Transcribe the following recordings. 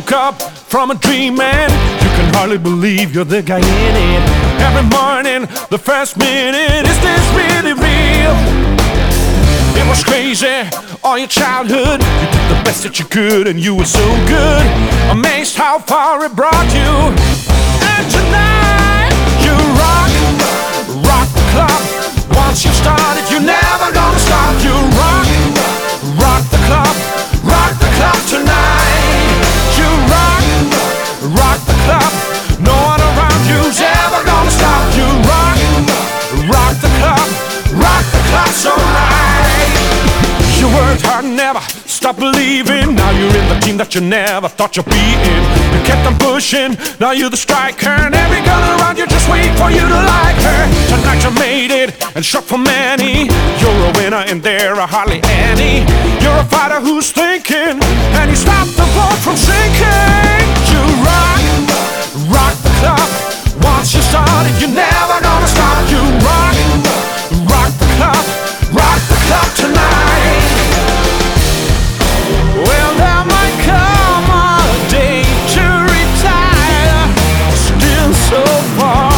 woke up from a dream and you can hardly believe you're the guy in it. Every morning, the first minute, is this really real? It was crazy, all your childhood. You did the best that you could and you were so good. Amazed how far it brought you. And tonight, you rock the club. Once you started, you're never gonna stop. You rock the club tonight. You rock the club. No one around you's ever gonna stop. You rock the club so right. You worked hard and never stopped believing. Now you're in the team that you never thought you'd be in. You kept on pushing, now you're the striker. And every girl around you just wait for you to like her. Tonight you made it, and shock for many. You're a winner and there are hardly any. You're a fighter who's thinking, and you stop the boat from sinking. You rock the club. Once you started, you're never gonna stop. You rock the club tonight. Well, there might come a day to retire, still so far.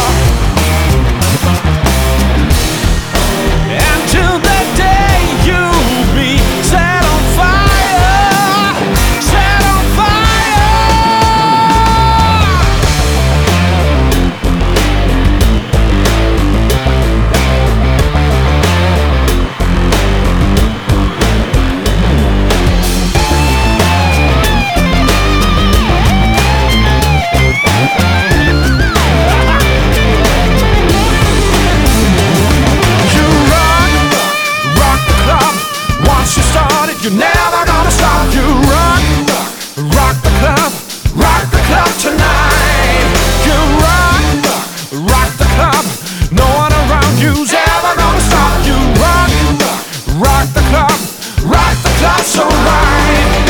Until that day you'll be set on fire, set on you're never gonna stop. You rock the club tonight. You rock the club. No one around you's ever gonna stop. You rock the club so right.